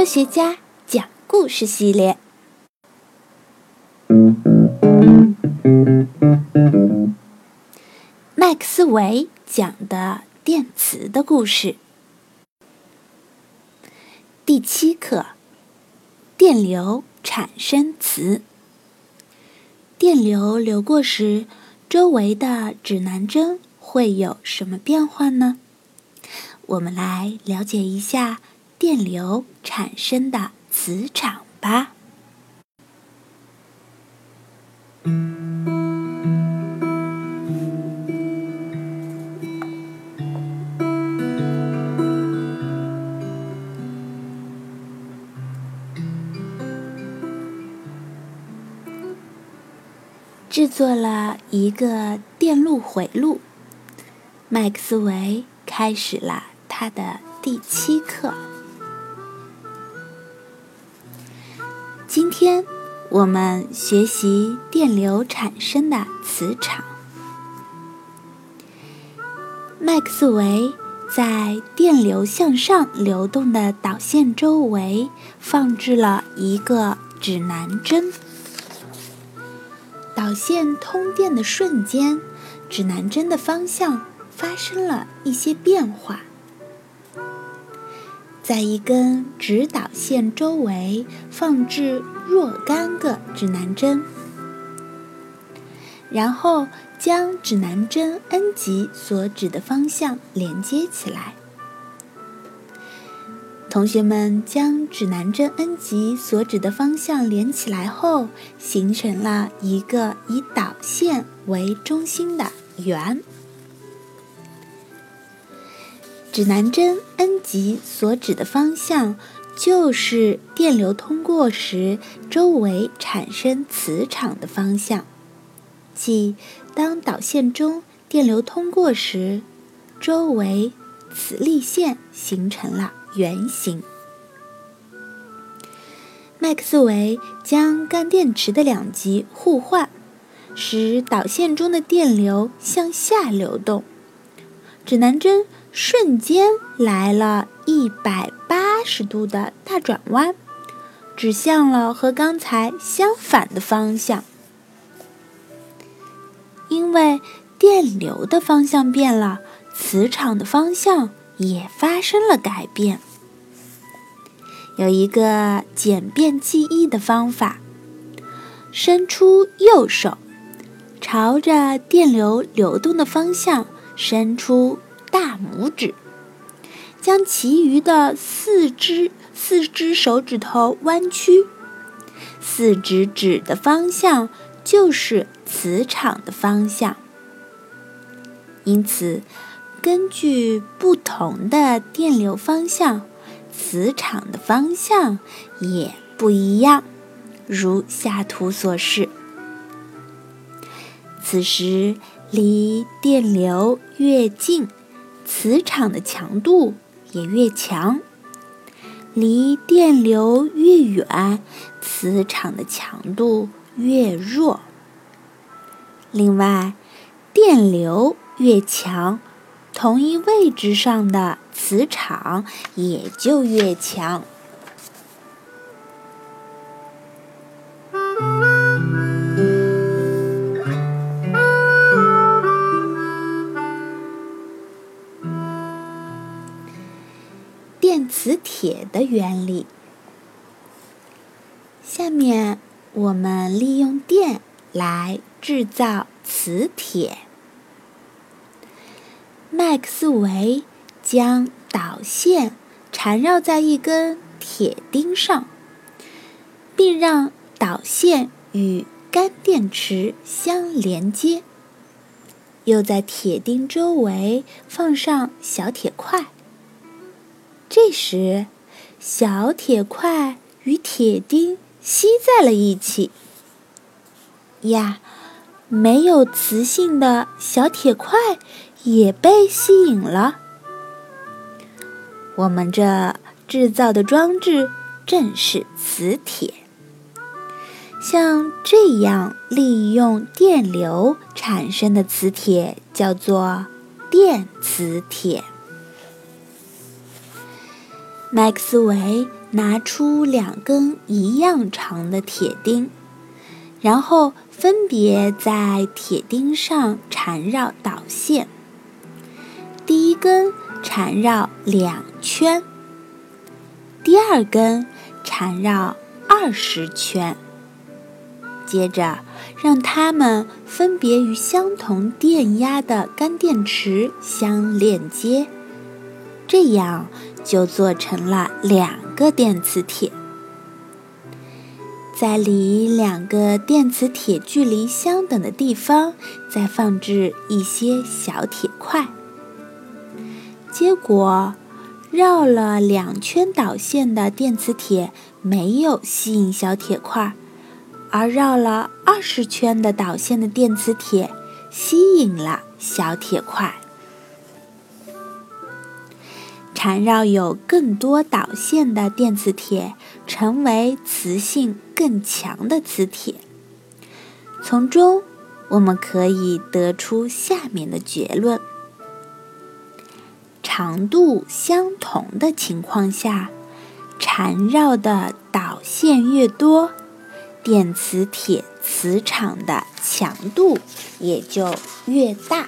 科学家讲故事系列。麦克斯韦讲的电磁的故事。第7课，电流产生磁。电流流过时，周围的指南针会有什么变化呢？我们来了解一下电流产生的磁场吧。制作了一个电路回路，麦克斯韦开始了他的第7课。今天我们学习电流产生的磁场。麦克斯韦在电流向上流动的导线周围放置了一个指南针。导线通电的瞬间，指南针的方向发生了一些变化。在一根直导线周围放置若干个指南针，然后将指南针 N 极所指的方向连接起来。同学们将指南针 N 极所指的方向连起来后，形成了一个以导线为中心的圆。指南针 N 极所指的方向就是电流通过时周围产生磁场的方向，即当导线中电流通过时，周围磁力线形成了圆形。麦克斯韦将干电池的两极互换，使导线中的电流向下流动，指南针瞬间来了180度的大转弯，指向了和刚才相反的方向。因为电流的方向变了，磁场的方向也发生了改变。有一个简便记忆的方法：伸出右手，朝着电流流动的方向伸出大拇指，将其余的四只手指头弯曲，4指指的方向就是磁场的方向。因此，根据不同的电流方向，磁场的方向也不一样，如下图所示。此时，离电流越近，磁场的强度也越强；离电流越远，磁场的强度越弱。另外，电流越强，同一位置上的磁场也就越强。电磁铁的原理。下面我们利用电来制造磁铁。麦克斯韦将导线缠绕在一根铁钉上，并让导线与干电池相连接，又在铁钉周围放上小铁块。这时，小铁块与铁钉吸在了一起。呀，没有磁性的小铁块也被吸引了。我们这制造的装置正是磁铁。像这样利用电流产生的磁铁叫做电磁铁。麦克斯韦拿出2根一样长的铁钉，然后分别在铁钉上缠绕导线。第一根缠绕2圈，第2根缠绕20圈。接着，让它们分别与相同电压的干电池相链接，这样就做成了2个电磁铁。在离2个电磁铁距离相等的地方，再放置一些小铁块。结果，绕了2圈导线的电磁铁没有吸引小铁块，而绕了20圈的导线的电磁铁吸引了小铁块。缠绕有更多导线的电磁铁成为磁性更强的磁铁。从中，我们可以得出下面的结论：长度相同的情况下，缠绕的导线越多，电磁铁磁场的强度也就越大。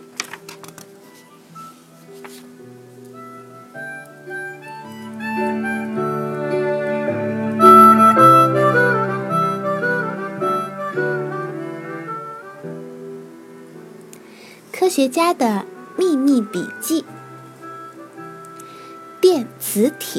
科学家的秘密笔记。电磁铁。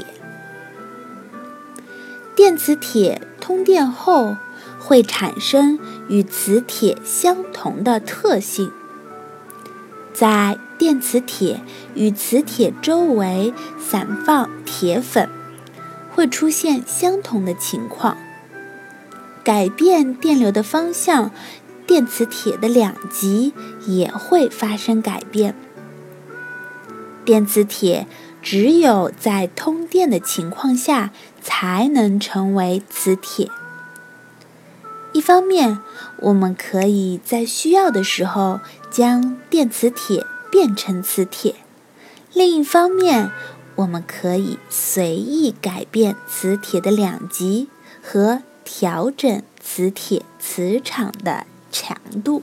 电磁铁通电后会产生与磁铁相同的特性，在电磁铁与磁铁周围散放铁粉，会出现相同的情况。改变电流的方向，电磁铁的2极也会发生改变。电磁铁只有在通电的情况下才能成为磁铁。一方面，我们可以在需要的时候将电磁铁变成磁铁；另一方面，我们可以随意改变磁铁的2极和调整磁铁磁场的强度。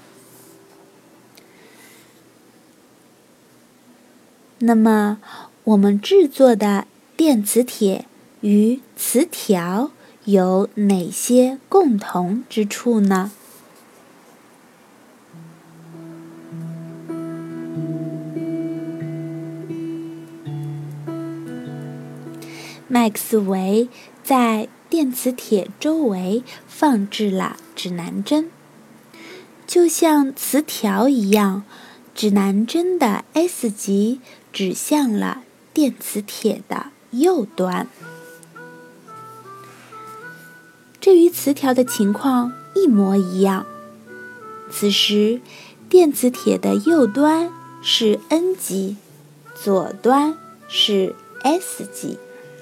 那么，我们制作的电磁铁与磁条有哪些共同之处呢？麦克斯韦在电磁铁周围放置了指南针，就像磁条一样，指南针的 S 极指向了电磁铁的右端。这与磁条的情况一模一样。此时，电磁铁的右端是 N 极，左端是 S 极。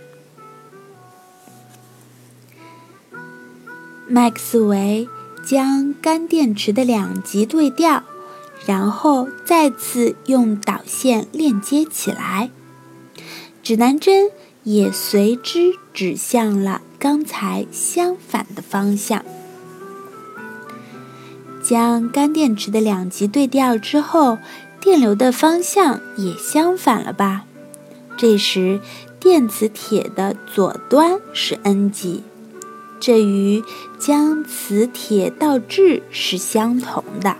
麦克斯韦将干电池的2极对调，然后再次用导线链接起来，指南针也随之指向了刚才相反的方向。将干电池的2极对调之后，电流的方向也相反了吧？这时，电磁铁的左端是 N 极，这与将磁铁倒置是相同的。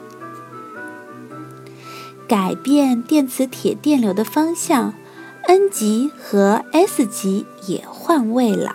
改变电磁铁电流的方向， N 极和 S 极也换位了。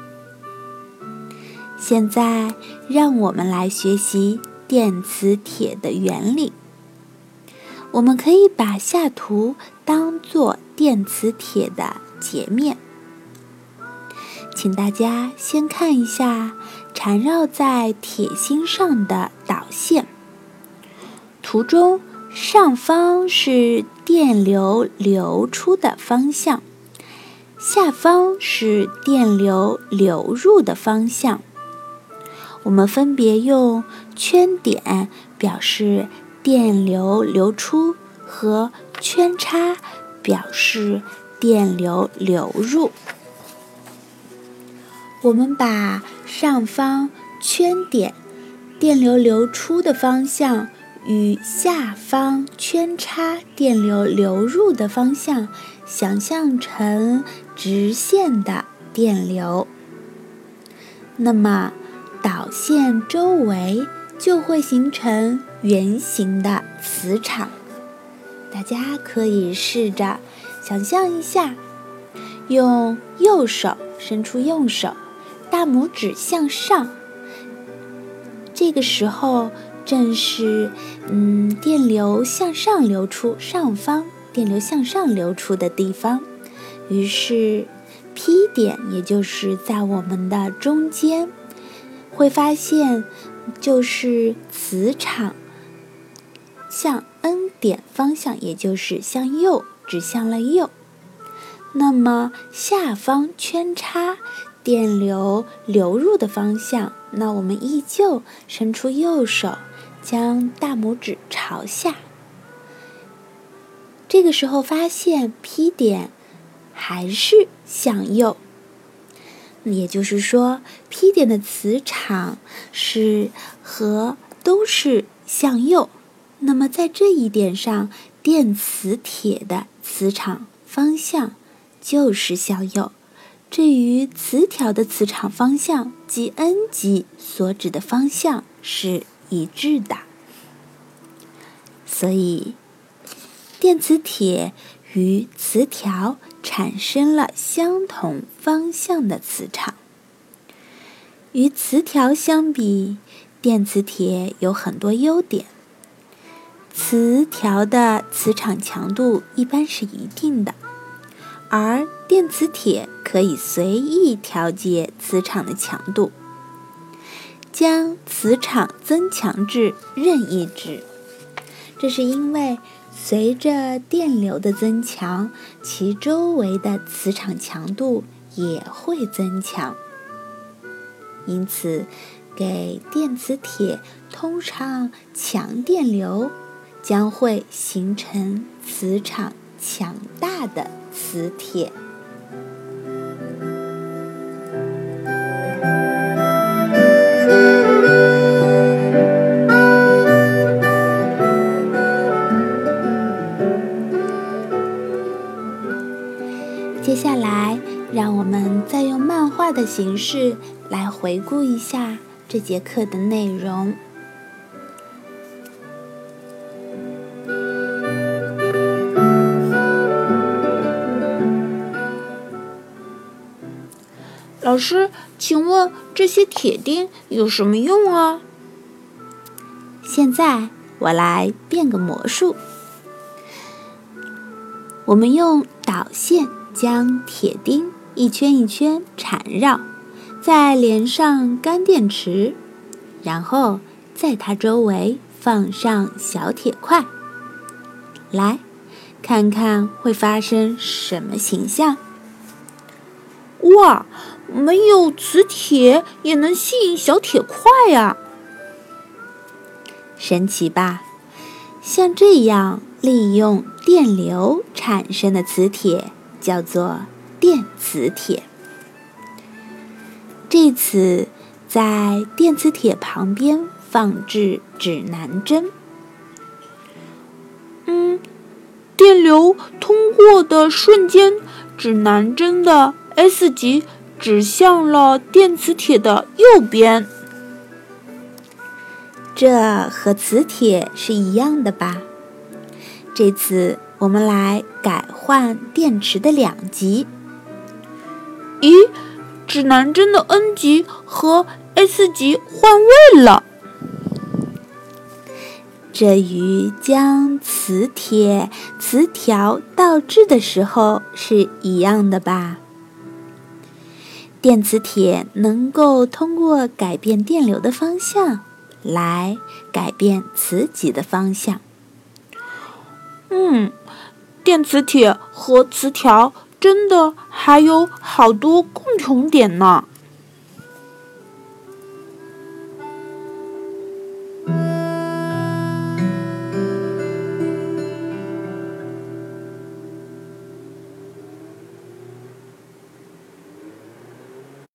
现在，让我们来学习电磁铁的原理。我们可以把下图当作电磁铁的截面。请大家先看一下缠绕在铁芯上的导线。图中上方是电流流出的方向，下方是电流流入的方向。我们分别用圈点表示电流流出和圈叉表示电流流入。 我们把上方圈点电流流出的方向与下方圈叉电流流入的方向想象成直线的电流，那么导线周围就会形成圆形的磁场。大家可以试着想象一下，用右手伸出右手，大拇指向上，这个时候正是电流向上流出，上方电流向上流出的地方。于是 P 点，也就是在我们的中间，会发现就是磁场向 N 点方向，也就是向右，指向了右。那么下方圈叉电流流入的方向，那我们依旧伸出右手，将大拇指朝下。这个时候发现 P 点还是向右，也就是说 P 点的磁场都是向右。那么在这一点上，电磁铁的磁场方向就是向右。至于磁条的磁场方向即 N 极所指的方向是一致的，所以电磁铁与磁条产生了相同方向的磁场。与磁条相比，电磁铁有很多优点。磁条的磁场强度一般是一定的，而电磁铁可以随意调节磁场的强度，将磁场增强至任意值。这是因为随着电流的增强，其周围的磁场强度也会增强。因此，给电磁铁通上强电流，将会形成磁场强大的磁铁。接下来，让我们再用漫画的形式来回顾一下这节课的内容。 老师，请问这些铁钉有什么用啊？ 现在我来变个魔术，我们用导线将铁钉一圈一圈缠绕，再连上干电池，然后在它周围放上小铁块。来，看看会发生什么形象。 哇，没有磁铁也能吸引小铁块呀！ 神奇吧？像这样利用电流产生的磁铁叫做电磁铁。这次在电磁铁旁边放置指南针。 电流通过的瞬间，指南针的 S 极指向了电磁铁的右边。 这和磁铁是一样的吧？这次我们来改换电池的两极。 咦，指南针的 N 极和 S 极换位了。 这与将磁铁、磁条倒置的时候是一样的吧？电磁铁能够通过改变电流的方向来改变磁极的方向。 电磁铁和磁条真的还有好多共同点呢。